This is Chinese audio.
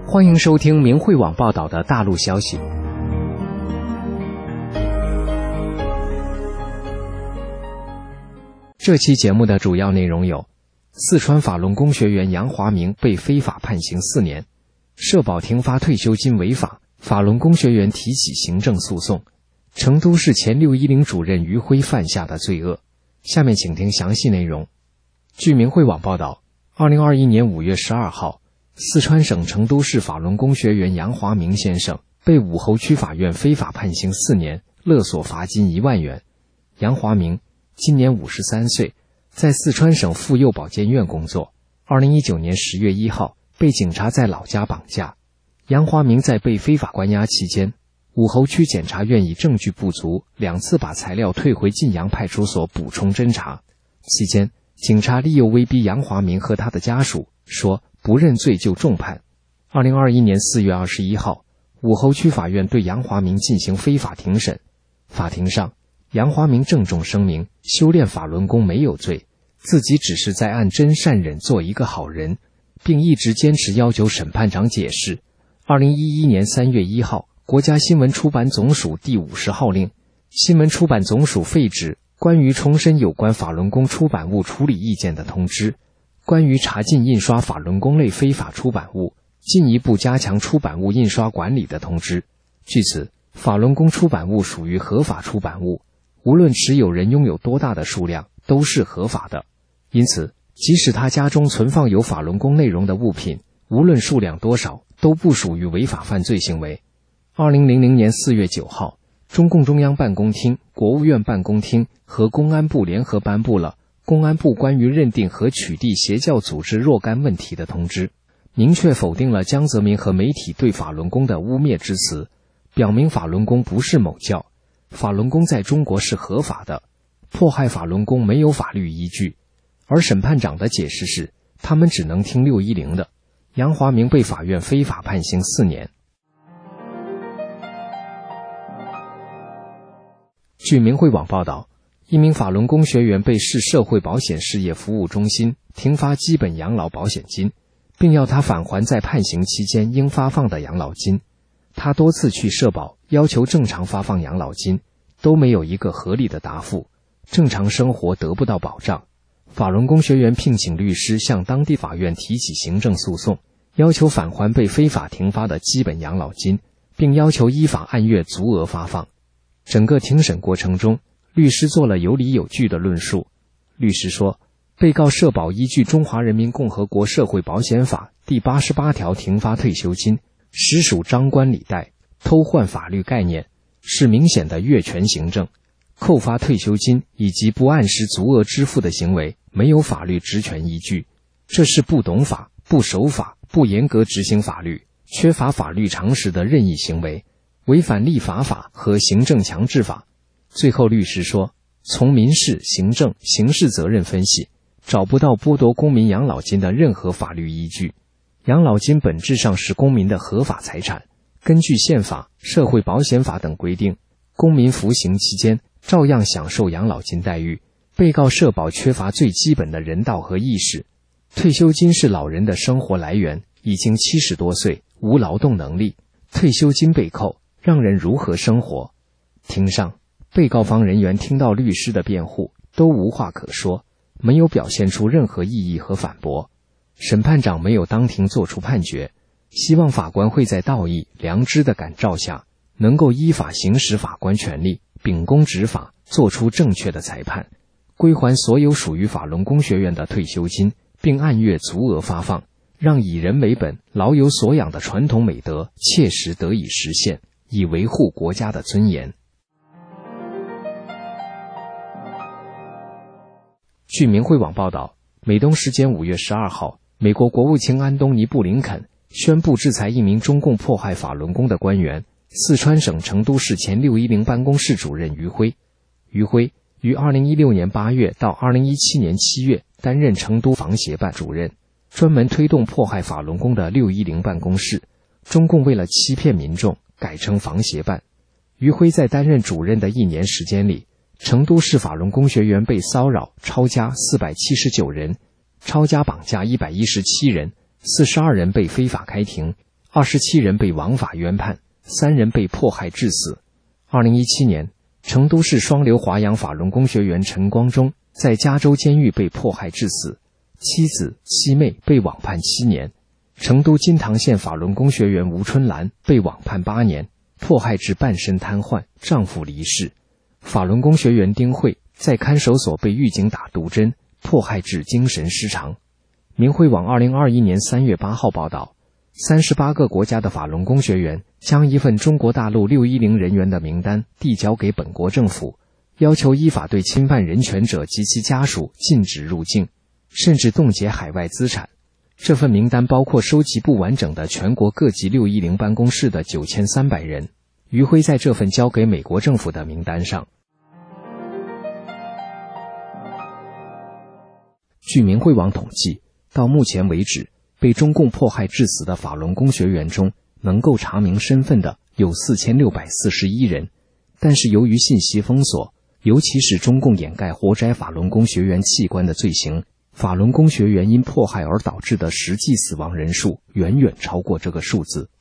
欢迎收听明慧网报道的大陆消息。这期节目的主要内容有：四川法轮功学员杨华明被非法判刑4年，社保停发退休金违法，法轮功学员提起行政诉讼，成都市前610主任于辉犯下的罪恶。下面请听详细内容。据明慧网报道，2021年5月12号，四川省成都市法轮功学员杨华明先生被武侯区法院非法判刑4年，勒索罚金1万元。杨华明今年53岁，在四川省妇幼保健院工作。2019年10月1号，被警察在老家绑架。杨华明在被非法关押期间，武侯区检察院以证据不足2次把材料退回晋阳派出所补充侦查。期间，警察利诱威逼杨华明和他的家属，说不认罪就重判。2021年4月21号，武侯区法院对杨华明进行非法庭审。法庭上，杨华明郑重声明，修炼法轮功没有罪，自己只是在按真善忍做一个好人，并一直坚持要求审判长解释。2011年3月1号，国家新闻出版总署第50号令，新闻出版总署废止关于重申有关法轮功出版物处理意见的通知，关于查禁印刷法轮功类非法出版物，进一步加强出版物印刷管理的通知。据此，法轮功出版物属于合法出版物，无论持有人拥有多大的数量，都是合法的。因此，即使他家中存放有法轮功内容的物品，无论数量多少，都不属于违法犯罪行为。2000年4月9号，中共中央办公厅、国务院办公厅和公安部联合颁布了公安部关于认定和取缔邪教组织若干问题的通知，明确否定了江泽民和媒体对法轮功的污蔑之词，表明法轮功不是某教，法轮功在中国是合法的，迫害法轮功没有法律依据。而审判长的解释是，他们只能听610的。杨华明被法院非法判刑4年。据明慧网报道，一名法轮功学员被市社会保险事业服务中心停发基本养老保险金，并要他返还在判刑期间应发放的养老金。他多次去社保要求正常发放养老金，都没有一个合理的答复，正常生活得不到保障。法轮功学员聘请律师向当地法院提起行政诉讼，要求返还被非法停发的基本养老金，并要求依法按月足额发放。整个庭审过程中，律师做了有理有据的论述。律师说，被告社保依据《中华人民共和国社会保险法》第88条停发退休金，实属张冠李戴，偷换法律概念，是明显的越权行政。扣发退休金以及不按时足额支付的行为没有法律职权依据，这是不懂法、不守法、不严格执行法律、缺乏法律常识的任意行为，违反立法法和行政强制法。最后律师说，从民事、行政、刑事责任分析，找不到剥夺公民养老金的任何法律依据。养老金本质上是公民的合法财产，根据宪法、社会保险法等规定，公民服刑期间照样享受养老金待遇。被告社保缺乏最基本的人道和意识。退休金是老人的生活来源，已经70多岁，无劳动能力，退休金被扣，让人如何生活？庭上，被告方人员听到律师的辩护，都无话可说，没有表现出任何异议和反驳。审判长没有当庭作出判决，希望法官会在道义、良知的感召下，能够依法行使法官权力，秉公执法，做出正确的裁判，归还所有属于法轮功学员的退休金，并按月足额发放，让以人为本、老有所养的传统美德切实得以实现，以维护国家的尊严。据明慧网报道，美东时间5月12号，美国国务卿安东尼·布林肯宣布制裁一名中共迫害法轮功的官员，四川省成都市前610办公室主任于辉。于辉于2016年8月到2017年7月担任成都防协办主任，专门推动迫害法轮功的610办公室。中共为了欺骗民众，改称防协办。于辉在担任主任的1年时间里，成都市法轮功学员被骚扰、抄家479人，抄家绑架117人，42人被非法开庭 27人被王法冤判，3人被迫害致死。2017年，成都市双流华阳法轮功学员陈光忠在加州监狱被迫害致死，妻子、妻妹被网判7年。成都金堂县法轮功学员吴春兰被网判8年，迫害致半身瘫痪，丈夫离世。法轮功学员丁慧在看守所被狱警打毒针，迫害致精神失常。明慧网2021年3月8号报道，38个国家的法轮功学员将一份中国大陆610人员的名单递交给本国政府，要求依法对侵犯人权者及其家属禁止入境，甚至冻结海外资产。这份名单包括收集不完整的全国各级610办公室的9300人，余辉在这份交给美国政府的名单上。据明慧网统计，到目前为止，被中共迫害致死的法轮功学员中，能够查明身份的有4641人，但是由于信息封锁，尤其是中共掩盖活摘法轮功学员器官的罪行，法轮功学员因迫害而导致的实际死亡人数远远超过这个数字。